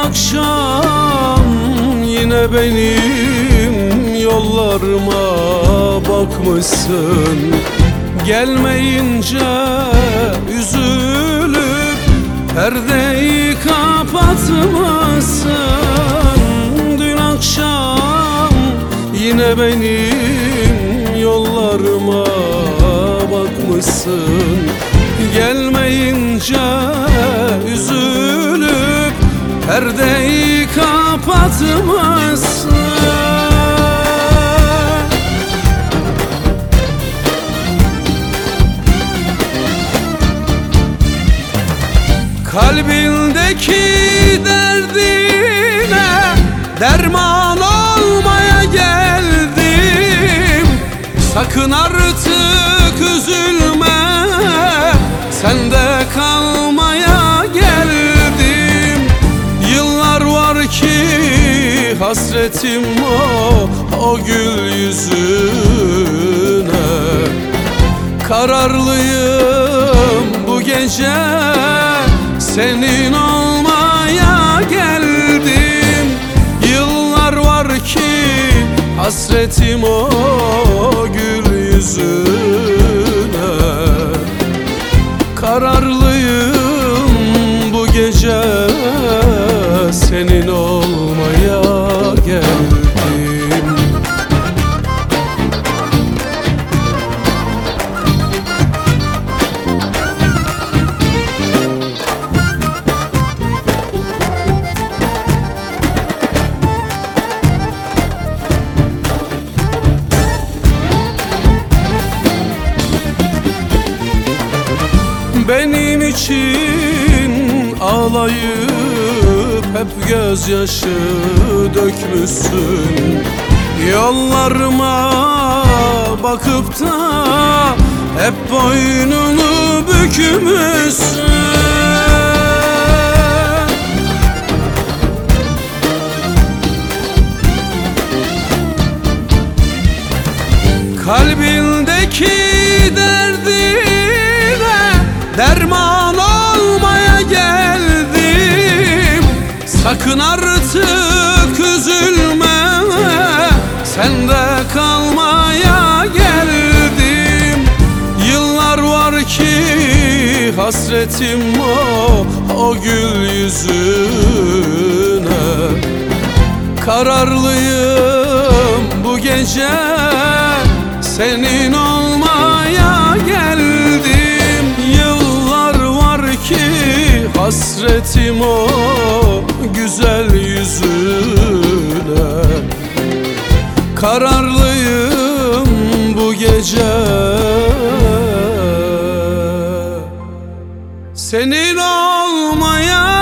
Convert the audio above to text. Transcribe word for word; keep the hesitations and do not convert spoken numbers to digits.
akşam yine benim yollarıma bakmışsın. Gelmeyince üzülüp perdeyi kapatmışsın. Dün akşam yine benim yollarıma bakmışsın. Gelmeyince üzülüp perdeyi kapatmışsın. Kalbindeki derdine derman olmaya geldim. Sakın artık üzülme, sende kalmaya geldim. Yıllar var ki hasretim o, o gül yüzüne. Kararlıyım bu gece senin olmaya geldim. Yıllar var ki hasretim o gül yüzüne. Kararlıyım bu gece senin olmaya geldim. Benim için ağlayıp hep gözyaşı dökmüşsün. Yollarıma bakıp da hep boynunu bükmüşsün. Kalbindeki derdine derman olmaya geldim. Sakın artık üzülme, sende kalmaya geldim. Yıllar var ki hasretim o, o gül yüzüne. Kararlıyım bu gece senin olmaya geldim. Yıllar var ki hasretim o güzel yüzüne. Kararlıyım bu gece senin olmaya